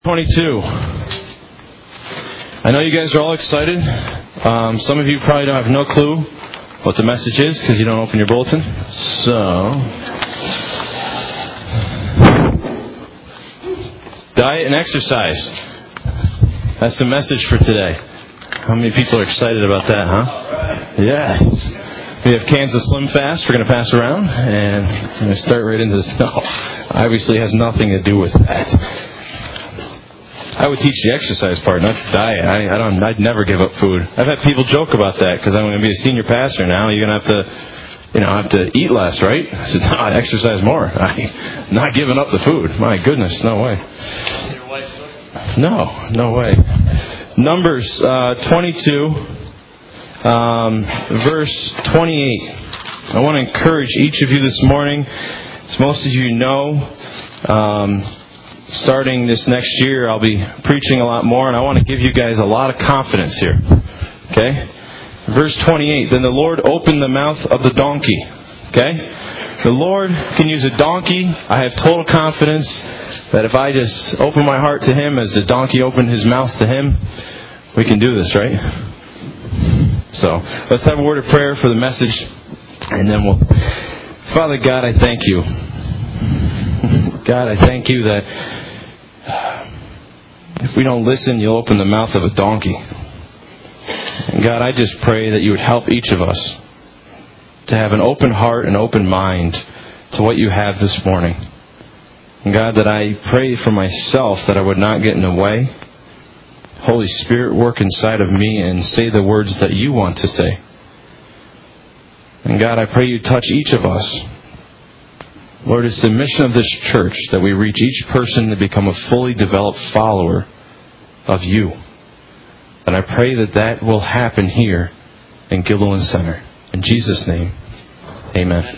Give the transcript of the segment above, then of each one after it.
22. I know you guys are all excited. Some of you probably don't have no clue what the message is because you don't open your bulletin. So, diet and exercise. That's the message for today. How many people are excited about that, huh? Yes. We have cans of Slim Fast we're going to pass around, and I'm going to start right into this. No, obviously has nothing to do with that. I would teach the exercise part, not the diet. I'd never give up food. I've had people joke about that because I'm going to be a senior pastor now. You're going to have to eat less, right? I said, no, I exercise more. I'm not giving up the food. My goodness, no way. Your wife's story? No way. Numbers 22, verse 28. I want to encourage each of you this morning, as most of you know, starting this next year, I'll be preaching a lot more, and I want to give you guys a lot of confidence here. Okay? Verse 28, then the Lord opened the mouth of the donkey. Okay? The Lord can use a donkey. I have total confidence that if I just open my heart to Him as the donkey opened his mouth to Him, we can do this, right? So, let's have a word of prayer for the message, and then we'll... Father God, I thank you. God, I thank you that if we don't listen, you'll open the mouth of a donkey. And God, I just pray that you would help each of us to have an open heart and open mind to what you have this morning. And God, that I pray for myself that I would not get in the way. Holy Spirit, work inside of me and say the words that you want to say. And God, I pray you touch each of us. Lord, it's the mission of this church that we reach each person to become a fully developed follower of you. And I pray that that will happen here in Gilliland Center. In Jesus' name, amen.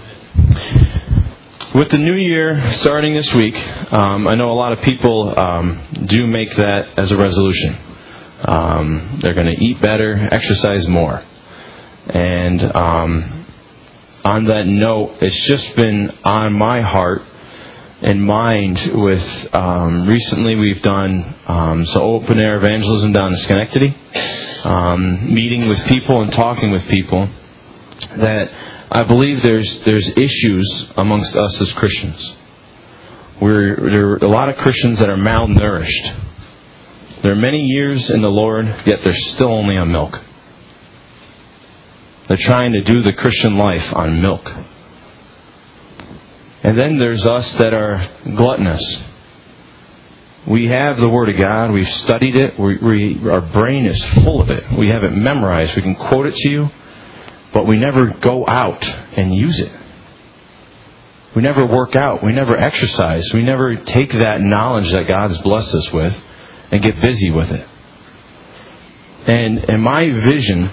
With the new year starting this week, I know a lot of people do make that as a resolution. They're going to eat better, exercise more. And on that note, it's just been on my heart and mind with, recently we've done some open air evangelism down in Schenectady, meeting with people and talking with people, that I believe there's issues amongst us as Christians. There are a lot of Christians that are malnourished. They're many years in the Lord, yet they're still only on milk. They're trying to do the Christian life on milk. And then there's us that are gluttonous. We have the Word of God. We've studied it. Our brain is full of it. We have it memorized. We can quote it to you. But we never go out and use it. We never work out. We never exercise. We never take that knowledge that God's blessed us with and get busy with it. And my vision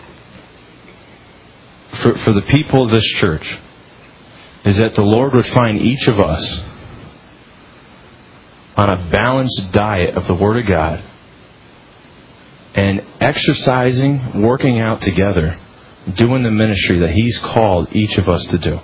for the people of this church is that the Lord would find each of us on a balanced diet of the Word of God and exercising, working out together, doing the ministry that He's called each of us to do.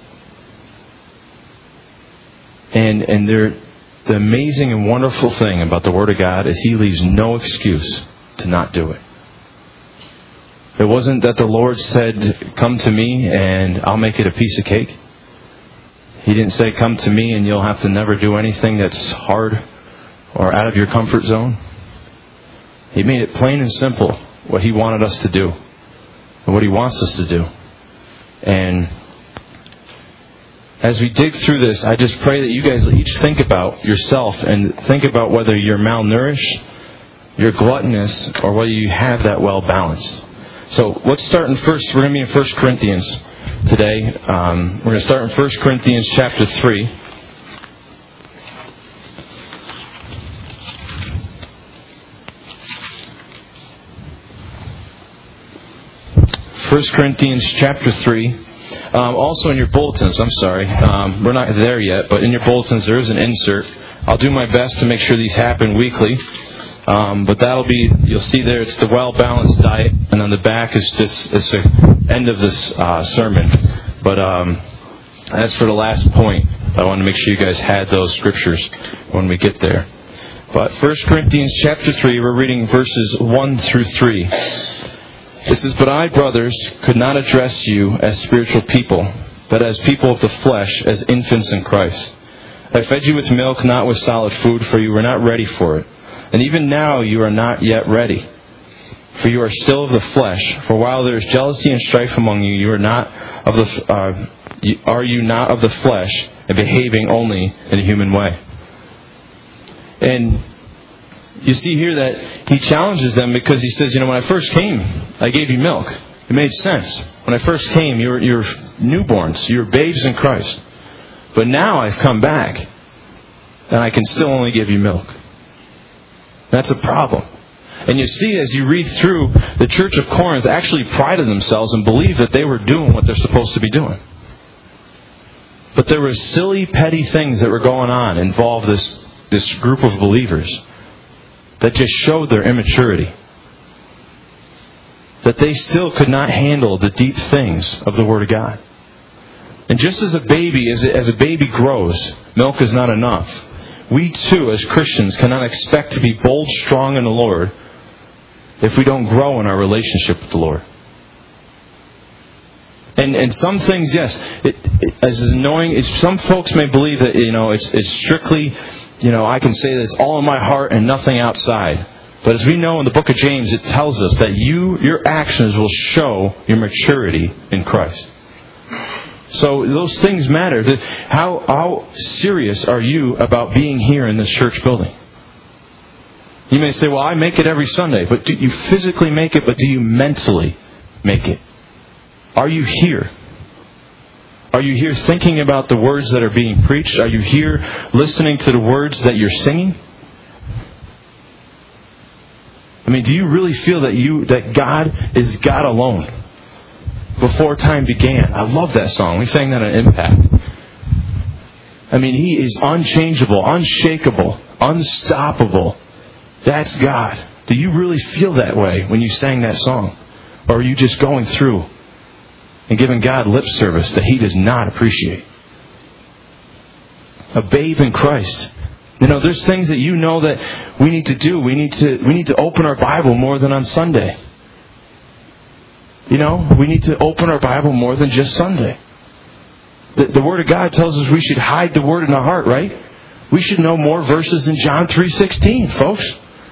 And the amazing and wonderful thing about the Word of God is He leaves no excuse to not do it. It wasn't that the Lord said, come to me and I'll make it a piece of cake. He didn't say, come to me and you'll have to never do anything that's hard or out of your comfort zone. He made it plain and simple what He wanted us to do and what He wants us to do. And as we dig through this, I just pray that you guys each think about yourself and think about whether you're malnourished, you're gluttonous, or whether you have that well balanced. So let's start in first. We're going to be in 1 Corinthians today. We're going to start in 1 Corinthians chapter 3. 1 Corinthians chapter 3. Also in your bulletins, I'm sorry, we're not there yet, but in your bulletins there is an insert. I'll do my best to make sure these happen weekly. But that'll be, you'll see there, it's the well-balanced diet, and on the back is just, it's the end of this sermon. But as for the last point, I want to make sure you guys had those scriptures when we get there. But 1 Corinthians chapter 3, we're reading verses 1 through 3. It says, "But I, brothers, could not address you as spiritual people, but as people of the flesh, as infants in Christ. I fed you with milk, not with solid food, for you were not ready for it. And even now you are not yet ready, for you are still of the flesh. For while there is jealousy and strife among you, you are not of the are you not of the flesh, and behaving only in a human way?" And you see here that he challenges them because he says, when I first came, I gave you milk. It made sense. When I first came, you were newborns. You were babes in Christ. But now I've come back, and I can still only give you milk. That's a problem. And you see, as you read through, the church of Corinth actually prided themselves and believed that they were doing what they're supposed to be doing. But there were silly, petty things that were going on involved this group of believers that just showed their immaturity. That they still could not handle the deep things of the Word of God. And just as a baby, as a baby grows, milk is not enough. We too, as Christians, cannot expect to be bold, strong in the Lord if we don't grow in our relationship with the Lord. And some things, yes, as annoying as some folks may believe that, it's strictly, I can say that it's all in my heart and nothing outside. But as we know in the book of James, it tells us that your actions will show your maturity in Christ. So those things matter. How serious are you about being here in this church building? You may say, well, I make it every Sunday. But do you physically make it, but do you mentally make it? Are you here? Are you here thinking about the words that are being preached? Are you here listening to the words that you're singing? I mean, do you really feel that God is God alone? Before time began. I love that song. We sang that at Impact. I mean, He is unchangeable, unshakable, unstoppable. That's God. Do you really feel that way when you sang that song? Or are you just going through and giving God lip service that He does not appreciate? A babe in Christ. There's things that that we need to do. We need to open our Bible more than on Sunday. We need to open our Bible more than just Sunday. The Word of God tells us we should hide the Word in our heart, right? We should know more verses than John 3:16, folks.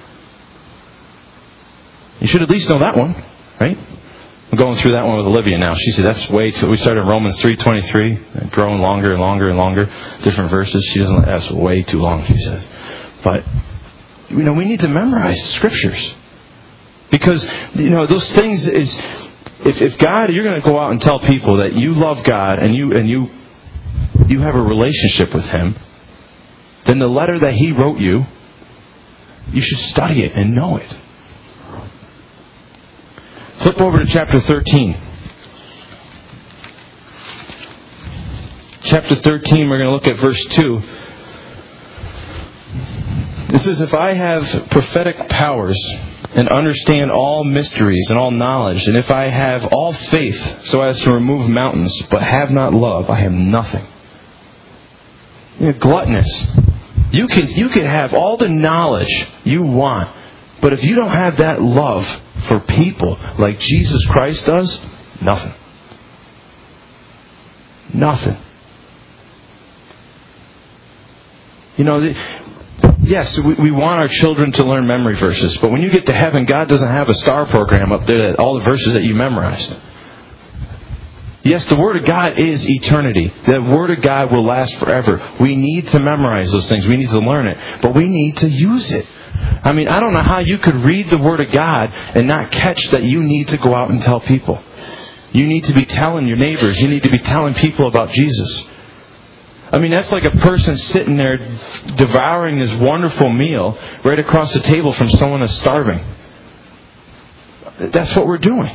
You should at least know that one, right? I'm going through that one with Olivia now. She said, that's way too... We started in Romans 3:23, growing longer and longer and longer, different verses. She doesn't... That's way too long, she says. But, we need to memorize Scriptures. Because, those things is... If God, you're going to go out and tell people that you love God and you have a relationship with Him, then the letter that He wrote you should study it and know it. Flip over to chapter 13. Chapter 13, we're going to look at verse 2. It says, "If I have prophetic powers and understand all mysteries and all knowledge, and if I have all faith so as to remove mountains, but have not love, I have nothing." Gluttonous. You can have all the knowledge you want, but if you don't have that love for people like Jesus Christ does, nothing. Nothing. Yes, we want our children to learn memory verses, but when you get to heaven, God doesn't have a star program up there that all the verses that you memorized. Yes, the Word of God is eternity. The Word of God will last forever. We need to memorize those things. We need to learn it, but we need to use it. I mean, I don't know how you could read the Word of God and not catch that you need to go out and tell people. You need to be telling your neighbors. You need to be telling people about Jesus. I mean, that's like a person sitting there devouring this wonderful meal right across the table from someone that's starving. That's what we're doing.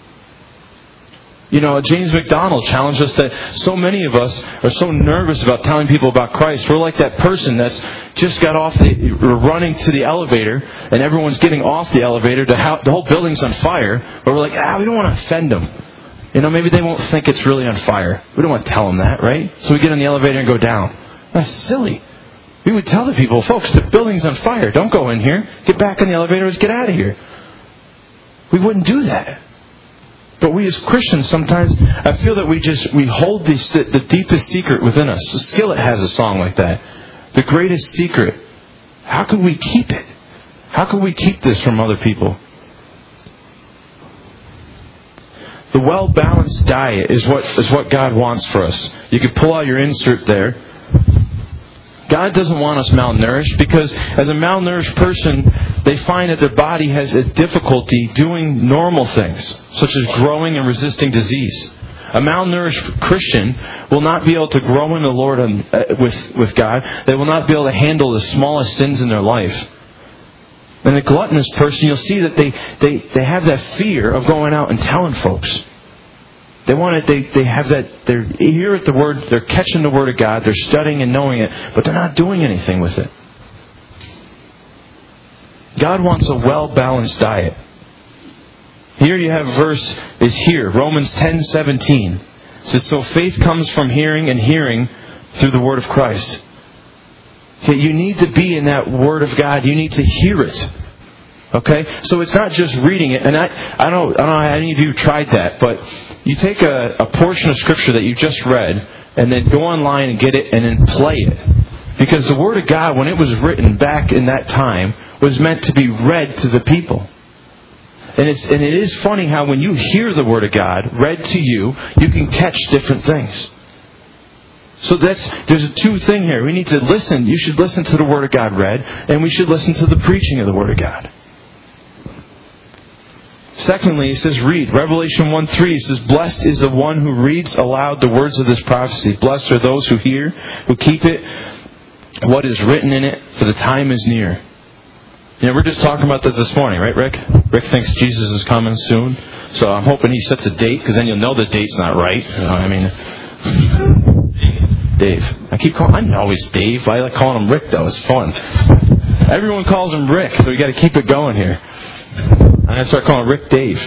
James MacDonald challenged us that so many of us are so nervous about telling people about Christ. We're like that person that's just got off running to the elevator, and everyone's getting off the elevator. The whole building's on fire, but we're like, we don't want to offend them. Maybe they won't think it's really on fire. We don't want to tell them that, right? So we get in the elevator and go down. That's silly. We would tell the people, folks, the building's on fire. Don't go in here. Get back in the elevator. Let's get out of here. We wouldn't do that. But we as Christians sometimes, I feel that we hold the deepest secret within us. Skillet has a song like that. The greatest secret. How could we keep it? How could we keep this from other people? The well-balanced diet is what God wants for us. You can pull out your insert there. God doesn't want us malnourished, because as a malnourished person, they find that their body has a difficulty doing normal things, such as growing and resisting disease. A malnourished Christian will not be able to grow in the Lord with God. They will not be able to handle the smallest sins in their life. And the gluttonous person, you'll see that they have that fear of going out and telling folks. They have that, they're here at the Word, they're catching the Word of God, they're studying and knowing it, but they're not doing anything with it. God wants a well-balanced diet. Here you have verse is here, Romans 10:17. It says, so faith comes from hearing, and hearing through the Word of Christ. Okay, you need to be in that Word of God. You need to hear it. Okay? So it's not just reading it. And I don't know how any of you tried that, but you take a portion of Scripture that you just read and then go online and get it and then play it. Because the Word of God, when it was written back in that time, was meant to be read to the people. And it is funny how when you hear the Word of God read to you, you can catch different things. So there's a two thing here. We need to listen. You should listen to the Word of God read, and we should listen to the preaching of the Word of God. Secondly, it says read. Revelation 1:3 says, blessed is the one who reads aloud the words of this prophecy. Blessed are those who hear, who keep it, what is written in it, for the time is near. You know, we're just talking about this morning, right, Rick? Rick thinks Jesus is coming soon. So I'm hoping he sets a date, because then you'll know the date's not right. You know, I mean, Dave. I know he's Dave. I like calling him Rick, though. It's fun. Everyone calls him Rick, so we got to keep it going here. I'm going to start calling Rick Dave.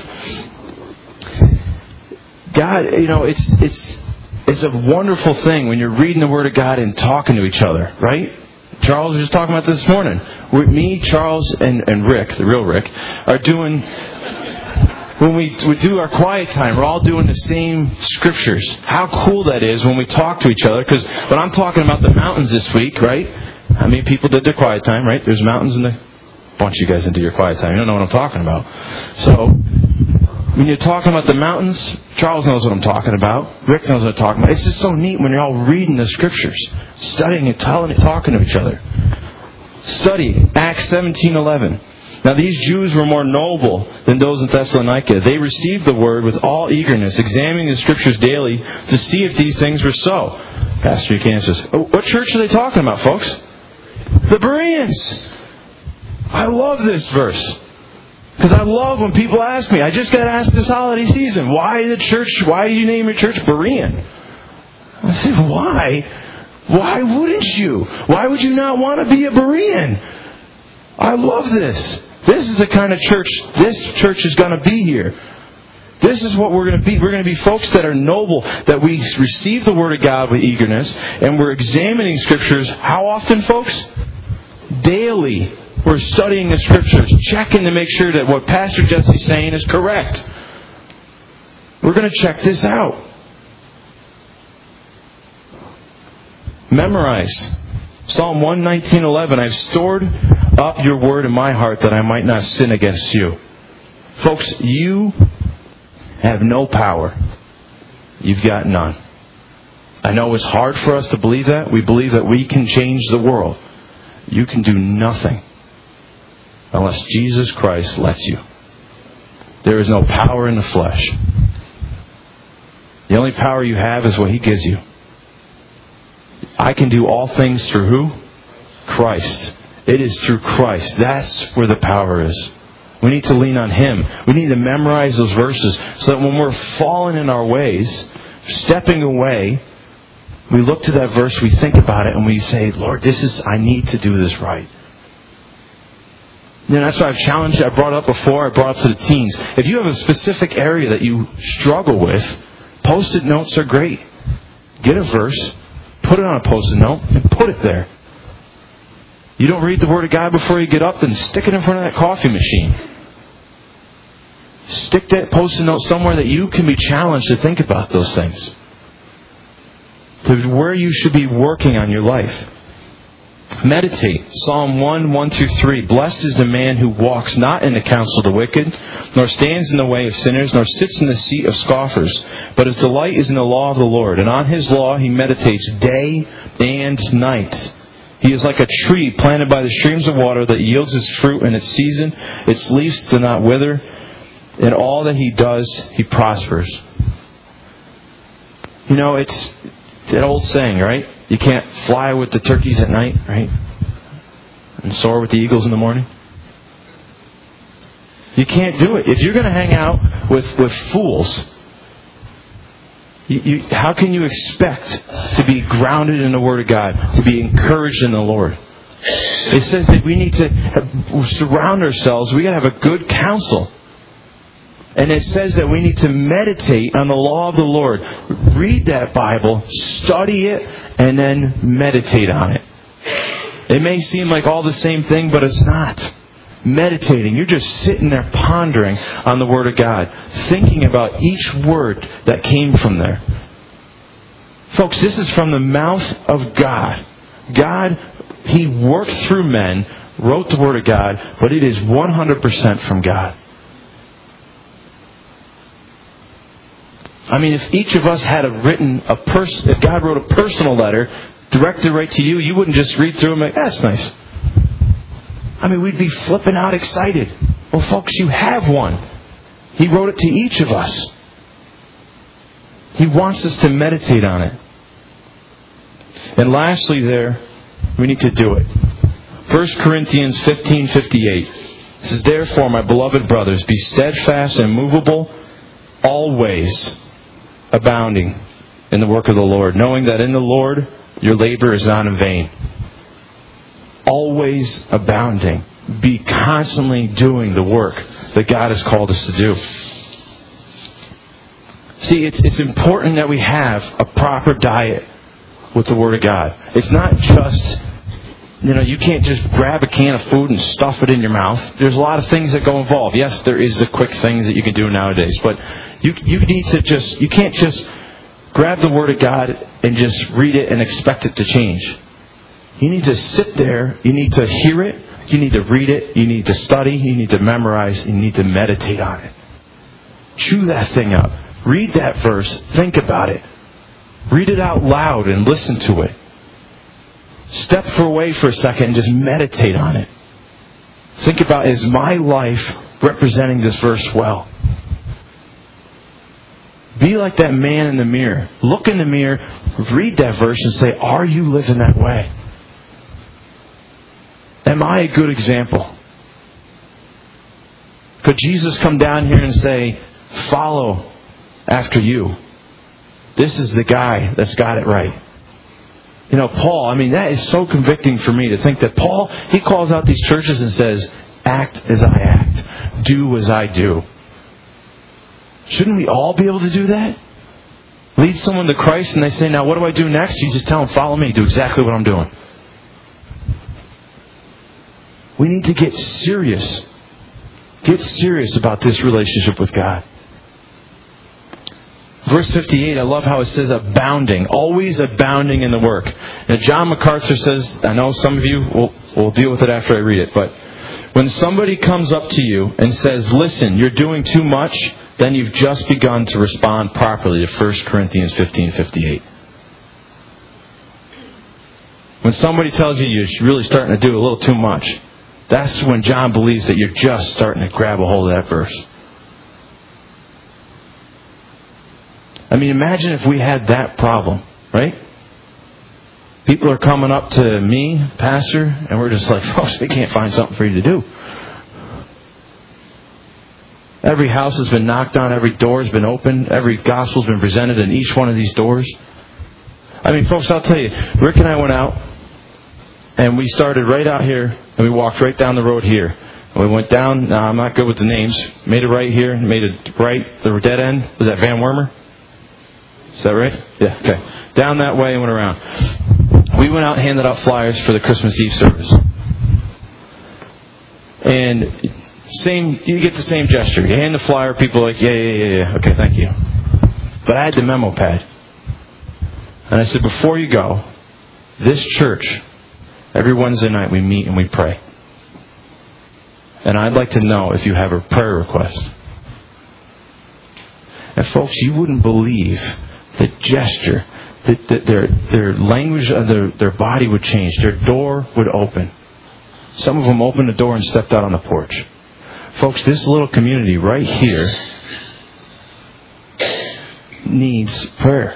God, you know, it's a wonderful thing when you're reading the Word of God and talking to each other, right? Charles was just talking about this morning. Me, Charles, and Rick, the real Rick, are doing... When we do our quiet time, we're all doing the same scriptures. How cool that is when we talk to each other. Because when I'm talking about the mountains this week, right? How many people did their quiet time, right? There's mountains in the... A bunch of you guys didn't do your quiet time. You don't know what I'm talking about. So, when you're talking about the mountains, Charles knows what I'm talking about. Rick knows what I'm talking about. It's just so neat when you're all reading the scriptures. Studying and talking to each other. Study Acts 17:11. Now these Jews were more noble than those in Thessalonica. They received the word with all eagerness, examining the scriptures daily to see if these things were so. Pastor Buchanan says, what church are they talking about, folks? The Bereans. I love this verse. Because I love when people ask me, I just got asked this holiday season, why do you name your church Berean? I said, why? Why wouldn't you? Why would you not want to be a Berean? I love this. This is the kind of church this church is going to be here. This is what we're going to be. We're going to be folks that are noble, that we receive the Word of God with eagerness, and we're examining Scriptures. How often, folks? Daily. We're studying the Scriptures, checking to make sure that what Pastor Jesse's saying is correct. We're going to check this out. Memorize. Psalm 119:11, I've stored up your word in my heart that I might not sin against you. Folks, you have no power. You've got none. I know it's hard for us to believe that. We believe that we can change the world. You can do nothing unless Jesus Christ lets you. There is no power in the flesh. The only power you have is what He gives you. I can do all things through who? Christ. It is through Christ. That's where the power is. We need to lean on Him. We need to memorize those verses so that when we're falling in our ways, stepping away, we look to that verse, we think about it, and we say, Lord, I need to do this right. And that's why I've challenged, I brought up before, I brought up to the teens. If you have a specific area that you struggle with, Post-it notes are great. Get a verse, put it on a Post-it note, and put it there. You don't read the Word of God before you get up, then stick it in front of that coffee machine. Stick that Post-it note somewhere that you can be challenged to think about those things. To where you should be working on your life. Meditate. Psalm 1:1-3. Blessed is the man who walks not in the counsel of the wicked, nor stands in the way of sinners, nor sits in the seat of scoffers. But his delight is in the law of the Lord, and on his law he meditates day and night. He is like a tree planted by the streams of water that yields its fruit in its season. Its leaves do not wither. In all that he does, he prospers. You know, it's that old saying, right? You can't fly with the turkeys at night, right? And soar with the eagles in the morning. You can't do it. If you're going to hang out with fools, how can you expect to be grounded in the Word of God, to be encouraged in the Lord? It says that we need to surround ourselves. We got to have a good counsel. And it says that we need to meditate on the law of the Lord. Read that Bible, study it, and then meditate on it. It may seem like all the same thing, but it's not. Meditating, you're just sitting there pondering on the Word of God, thinking about each word that came from there. Folks, this is from the mouth of God. God, He worked through men, wrote the Word of God, but it is 100% from God. I mean, if each of us had if God wrote a personal letter directed right to you, you wouldn't just read through and like, that's nice. I mean, we'd be flipping out excited. Well, folks, you have one. He wrote it to each of us. He wants us to meditate on it. And lastly we need to do it. 1 Corinthians 15:58. It says, therefore, my beloved brothers, be steadfast and immovable, always abounding in the work of the Lord, knowing that in the Lord your labor is not in vain. Always abounding. Be constantly doing the work that God has called us to do. See, it's important that we have a proper diet with the Word of God. It's not just, you can't just grab a can of food and stuff it in your mouth. There's a lot of things that go involved. Yes, there is the quick things that you can do nowadays, but you can't just grab the Word of God and just read it and expect it to change. You need to sit there, you need to hear it, you need to read it, you need to study, you need to memorize, you need to meditate on it. Chew that thing up. Read that verse, think about it. Read it out loud and listen to it. Step away for a second and just meditate on it. Think about, is my life representing this verse well? Be like that man in the mirror. Look in the mirror, read that verse and say, are you living that way? Am I a good example? Could Jesus come down here and say, follow after you? This is the guy that's got it right. Paul, that is so convicting for me to think that Paul, he calls out these churches and says, act as I act. Do as I do. Shouldn't we all be able to do that? Lead someone to Christ and they say, now what do I do next? You just tell them, follow me. Do exactly what I'm doing. We need to get serious. Get serious about this relationship with God. Verse 58, I love how it says abounding. Always abounding in the work. Now, John MacArthur says, I know some of you will deal with it after I read it, but when somebody comes up to you and says, listen, you're doing too much, then you've just begun to respond properly to 1 Corinthians 15:58. When somebody tells you you're really starting to do a little too much, that's when John believes that you're just starting to grab a hold of that verse. Imagine if we had that problem, right? People are coming up to me, Pastor, and we're just like, folks, we can't find something for you to do. Every house has been knocked on, every door has been opened, every gospel's been presented in each one of these doors. Folks, I'll tell you, Rick and I went out, and we started right out here, and we walked right down the road here. And we went down, now I'm not good with the names, made a right here, made a right, the dead end, was that Van Wormer? Is that right? Yeah, okay. Down that way and went around. We went out and handed out flyers for the Christmas Eve service. And you get the same gesture. You hand the flyer, people are like, yeah. Okay, thank you. But I had the memo pad. And I said, before you go, this church, every Wednesday night we meet and we pray. And I'd like to know if you have a prayer request. And folks, you wouldn't believe the gesture, that their language of their body would change. Their door would open. Some of them opened the door and stepped out on the porch. Folks, this little community right here needs prayer.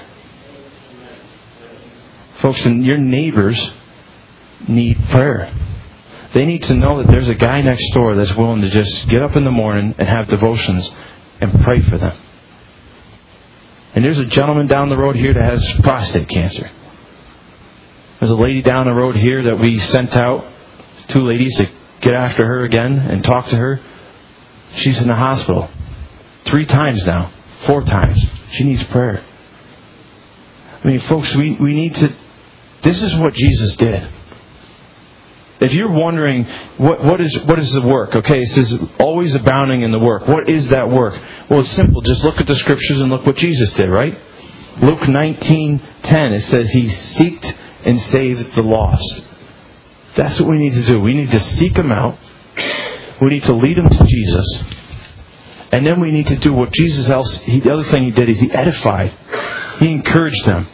Folks, and your neighbors need prayer. They need to know that there's a guy next door that's willing to just get up in the morning and have devotions and pray for them. And there's a gentleman down the road here that has prostate cancer. There's a lady down the road here that we sent out, 2 ladies, to get after her again and talk to her. She's in the hospital 3 times now, 4 times. She needs prayer. I mean, folks, we need to... This is what Jesus did. If you're wondering, what is the work? Okay, it says always abounding in the work. What is that work? Well, it's simple. Just look at the scriptures and look what Jesus did, right? Luke 19:10, it says He seeked and saved the lost. That's what we need to do. We need to seek them out. We need to lead them to Jesus. And then we need to do what Jesus the other thing He did is He edified. He encouraged them.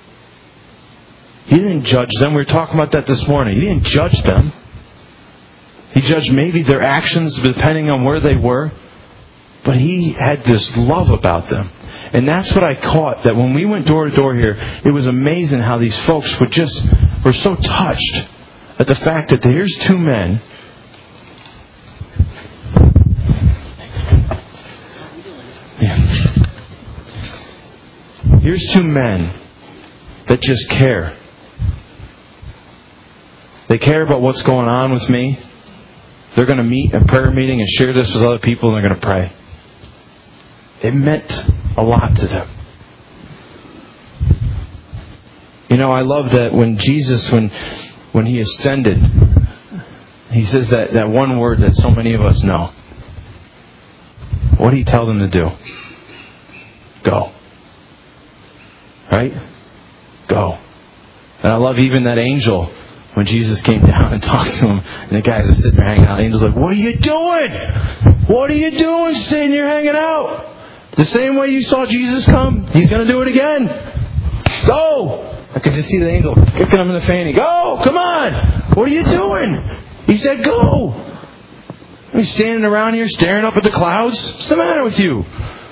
He didn't judge them. We were talking about that this morning. He didn't judge them. He judged maybe their actions depending on where they were. But He had this love about them. And that's what I caught, that when we went door to door here, it was amazing how these folks were so touched at the fact that here's 2 men. Here's 2 men that just care. They care about what's going on with me. They're going to meet a prayer meeting and share this with other people, and they're going to pray. It meant a lot to them. You know, I love that when Jesus, when He ascended, He says that one word that so many of us know. What did He tell them to do? Go. Right? Go. And I love even that angel. When Jesus came down and talked to him, and the guys are sitting there hanging out, the angel's like, what are you doing? What are you doing sitting here hanging out? The same way you saw Jesus come, He's going to do it again. Go! I could just see the angel kicking him in the fanny. Go! Come on! What are you doing? He said, go! He's standing around here staring up at the clouds. What's the matter with you?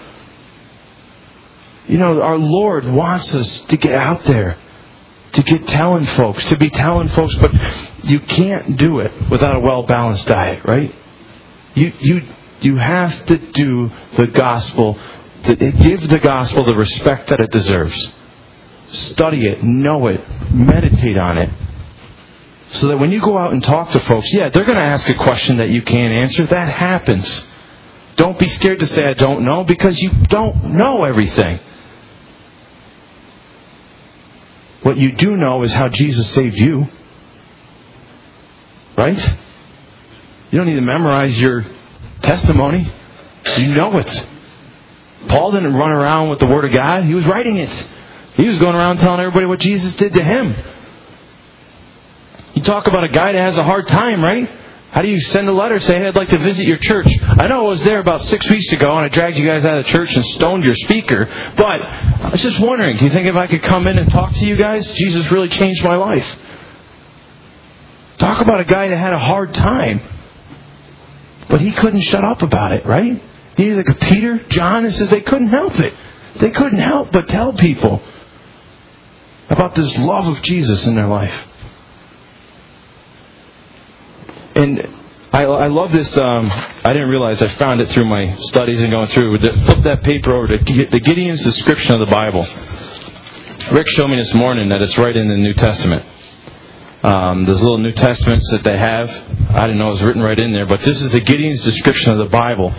You know, our Lord wants us to get out there. To get telling folks, to be telling folks, but you can't do it without a well-balanced diet, right? You have to do the gospel, give the gospel the respect that it deserves. Study it, know it, meditate on it. So that when you go out and talk to folks, they're going to ask a question that you can't answer. That happens. Don't be scared to say, I don't know, because you don't know everything. What you do know is how Jesus saved you. Right? You don't need to memorize your testimony. You know it. Paul didn't run around with the Word of God. He was writing it. He was going around telling everybody what Jesus did to him. You talk about a guy that has a hard time, right? How do you send a letter, say, hey, I'd like to visit your church? I know I was there about 6 weeks ago and I dragged you guys out of the church and stoned your speaker. But I was just wondering, do you think if I could come in and talk to you guys, Jesus really changed my life? Talk about a guy that had a hard time. But he couldn't shut up about it, right? Neither could Peter, John, it says they couldn't help it. They couldn't help but tell people about this love of Jesus in their life. And I love this. I didn't realize I found it through my studies and going through. Flip that paper over to the Gideon's description of the Bible. Rick showed me this morning that it's right in the New Testament. There's little New Testaments that they have. I didn't know it was written right in there, but this is the Gideon's description of the Bible.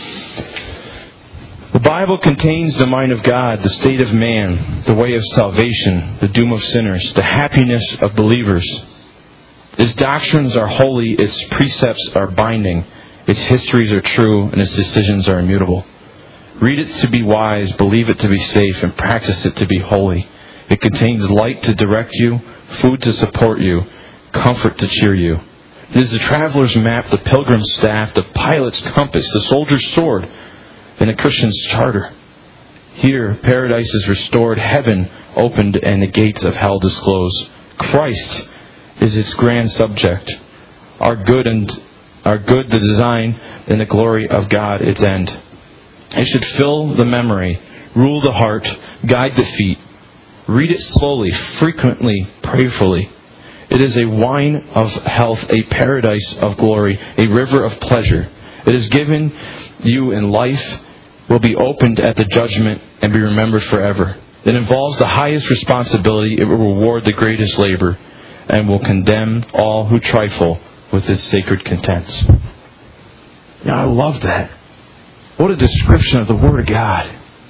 The Bible contains the mind of God, the state of man, the way of salvation, the doom of sinners, the happiness of believers. Its doctrines are holy, its precepts are binding, its histories are true, and its decisions are immutable. Read it to be wise, believe it to be safe, and practice it to be holy. It contains light to direct you, food to support you, comfort to cheer you. It is the traveler's map, the pilgrim's staff, the pilot's compass, the soldier's sword, and the Christian's charter. Here, paradise is restored, heaven opened, and the gates of hell disclosed. Christ is its grand subject. Our good the design, and the glory of God its end. It should fill the memory, rule the heart, guide the feet. Read it slowly, frequently, prayerfully. It is a wine of health, a paradise of glory, a river of pleasure. It is given you in life, will be opened at the judgment, and be remembered forever. It involves the highest responsibility, it will reward the greatest labor, and will condemn all who trifle with its sacred contents. Now, I love that. What a description of the Word of God.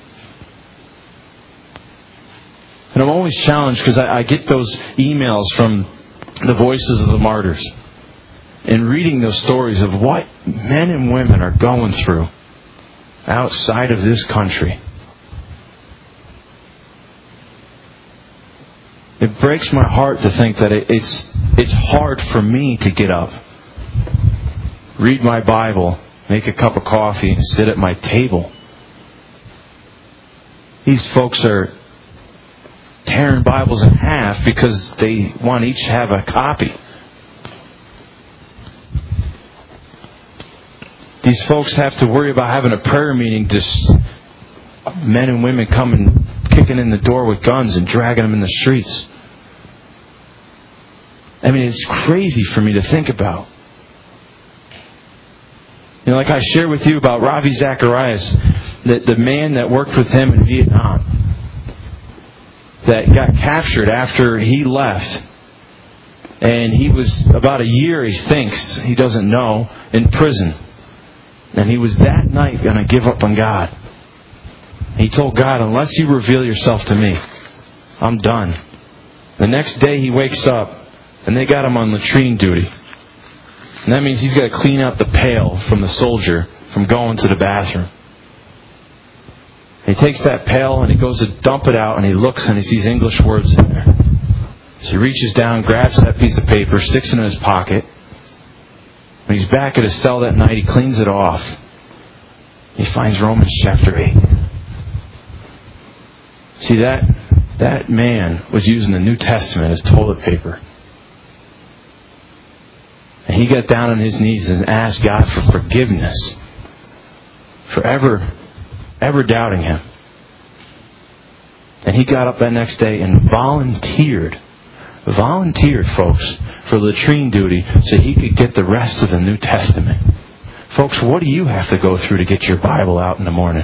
And I'm always challenged because I get those emails from the Voices of the Martyrs, and reading those stories of what men and women are going through outside of this country. It breaks my heart to think that it's hard for me to get up, read my Bible, make a cup of coffee, and sit at my table. These folks are tearing Bibles in half because they want each to have a copy. These folks have to worry about having a prayer meeting, just men and women coming, kicking in the door with guns and dragging them in the streets. I mean, it's crazy for me to think about. You know, like I shared with you about Ravi Zacharias, the man that worked with him in Vietnam, that got captured after he left. And he was about a year, he thinks, he doesn't know, in prison. And he was that night going to give up on God. He told God, unless you reveal yourself to me, I'm done. The next day he wakes up, and they got him on latrine duty. And that means he's got to clean out the pail from the soldier from going to the bathroom. He takes that pail and he goes to dump it out, and he looks and he sees English words in there. So he reaches down, grabs that piece of paper, sticks it in his pocket. When he's back at his cell that night, he cleans it off. He finds Romans chapter 8. See, that man was using the New Testament as toilet paper. And he got down on his knees and asked God for forgiveness for ever doubting Him. And he got up that next day and volunteered, folks, for latrine duty so he could get the rest of the New Testament. Folks, what do you have to go through to get your Bible out in the morning?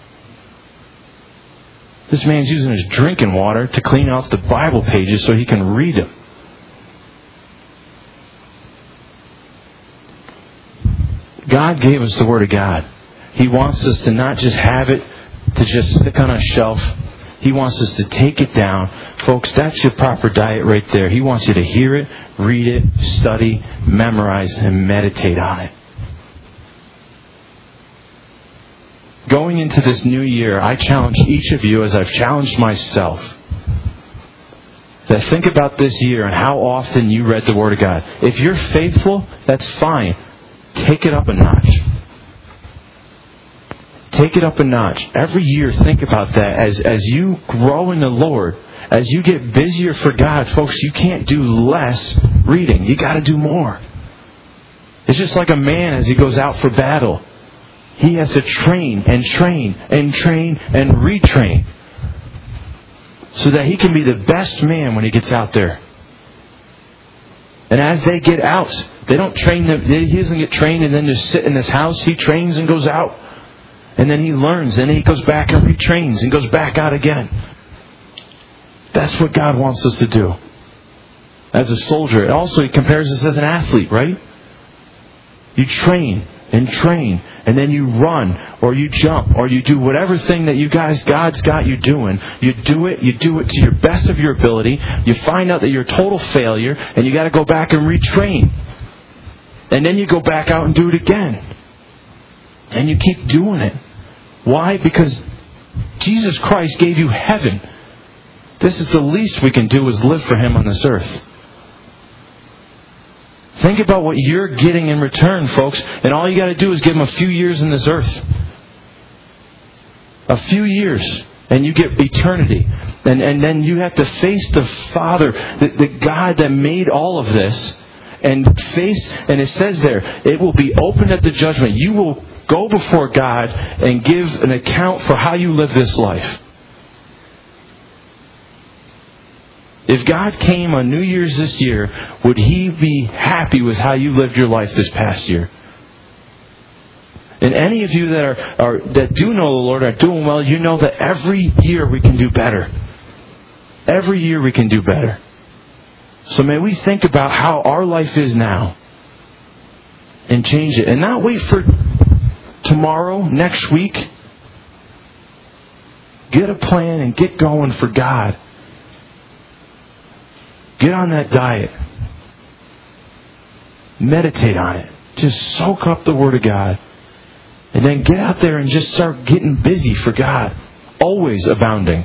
This man's using his drinking water to clean out the Bible pages so he can read them. God gave us the Word of God. He wants us to not just have it to just stick on a shelf. He wants us to take it down. Folks, that's your proper diet right there. He wants you to hear it, read it, study, memorize, and meditate on it. Going into this new year, I challenge each of you, as I've challenged myself, that think about this year and how often you read the Word of God. If you're faithful, that's fine. Take it up a notch. Take it up a notch. Every year, think about that. As you grow in the Lord, as you get busier for God, folks, you can't do less reading. You got to do more. It's just like a man as he goes out for battle. He has to train and train and train and retrain so that he can be the best man when he gets out there. And as they get out, they don't train them. He doesn't get trained and then just sit in this house. He trains and goes out. And then he learns. And then he goes back and retrains and goes back out again. That's what God wants us to do. As a soldier. Also, he compares us as an athlete, right? You train and train, and then you run, or you jump, or you do whatever thing that God's got you doing. You do it to your best of your ability. You find out that you're a total failure, and you got to go back and retrain. And then you go back out and do it again. And you keep doing it. Why? Because Jesus Christ gave you heaven. This is the least we can do, is live for Him on this earth. Think about what you're getting in return, folks. And all you got to do is give Him a few years in this earth. A few years. And you get eternity. And then you have to face the Father, the God that made all of this. And it says there, it will be opened at the judgment. You will go before God and give an account for how you live this life. If God came on New Year's this year, would He be happy with how you lived your life this past year? And any of you that do know the Lord, are doing well, you know that every year we can do better. Every year we can do better. So may we think about how our life is now and change it. And not wait for tomorrow, next week. Get a plan and get going for God. Get on that diet. Meditate on it. Just soak up the Word of God. And then get out there and just start getting busy for God. Always abounding.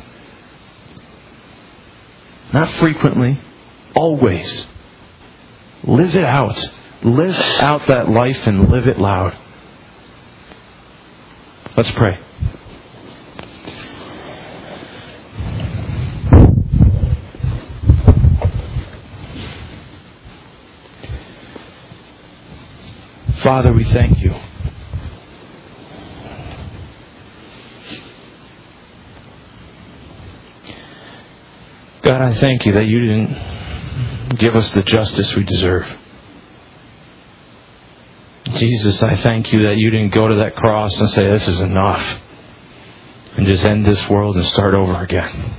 Not frequently. Always. Live it out. Live out that life and live it loud. Let's pray. Father, we thank You. God, I thank You that You didn't give us the justice we deserve. Jesus, I thank You that You didn't go to that cross and say, this is enough, and just end this world and start over again.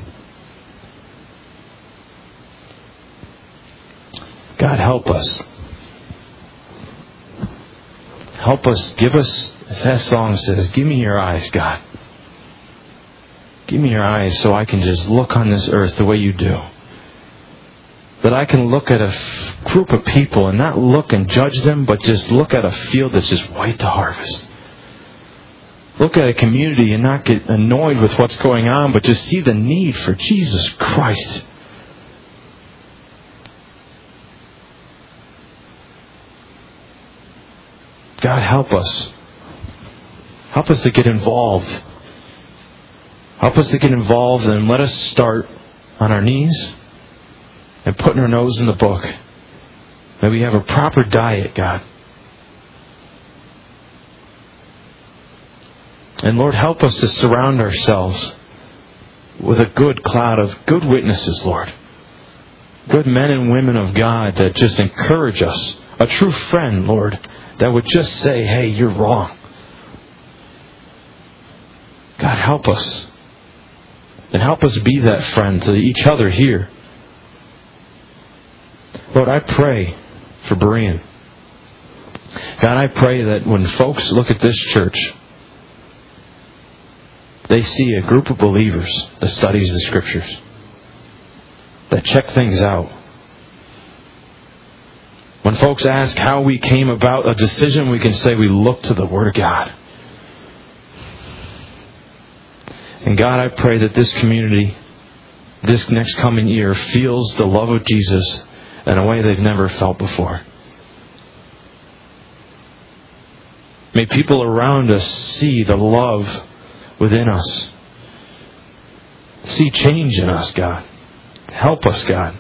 God, help us. Help us, give us, as that song says, give me Your eyes, God. Give me Your eyes so I can just look on this earth the way You do. That I can look at a group of people and not look and judge them, but just look at a field that's just white to harvest. Look at a community and not get annoyed with what's going on, but just see the need for Jesus Christ. God, help us. Help us to get involved. Help us to get involved and let us start on our knees and putting our nose in the book. May we have a proper diet, God. And Lord, help us to surround ourselves with a good cloud of good witnesses, Lord. Good men and women of God that just encourage us. A true friend, Lord, that would just say, hey, you're wrong. God, help us. And help us be that friend to each other here. Lord, I pray for Berean. God, I pray that when folks look at this church, they see a group of believers that studies the Scriptures, that check things out. When folks ask how we came about a decision, we can say we look to the Word of God. And God, I pray that this community, this next coming year, feels the love of Jesus in a way they've never felt before. May people around us see the love within us. See change in us, God. Help us, God.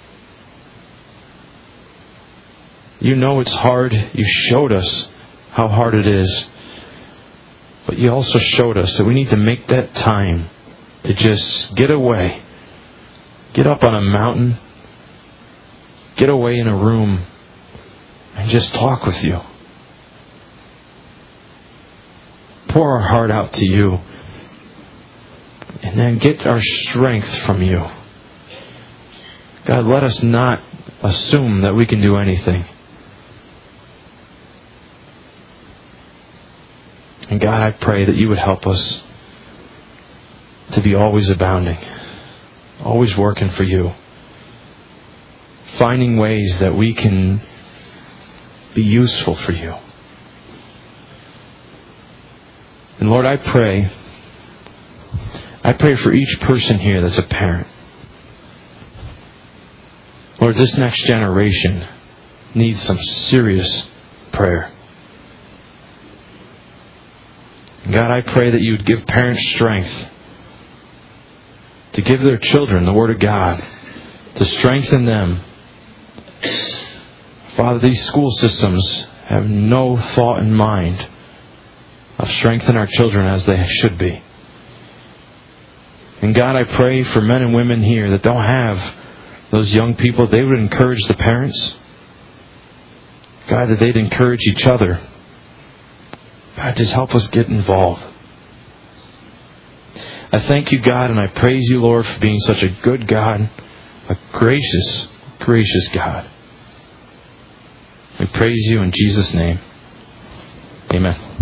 You know it's hard. You showed us how hard it is. But you also showed us that we need to make that time to just get away. Get up on a mountain. Get away in a room. And just talk with You. Pour our heart out to You. And then get our strength from You. God, let us not assume that we can do anything. And God, I pray that you would help us to be always abounding, always working for you, finding ways that we can be useful for you. And Lord, I pray for each person here that's a parent. Lord, this next generation needs some serious prayer. God, I pray that you would give parents strength to give their children the Word of God, to strengthen them. Father, these school systems have no thought in mind of strengthening our children as they should be. And God, I pray for men and women here that don't have those young people, they would encourage the parents. God, that they'd encourage each other. God, just help us get involved. I thank you, God, and I praise you, Lord, for being such a good God, a gracious, gracious God. We praise you in Jesus' name. Amen.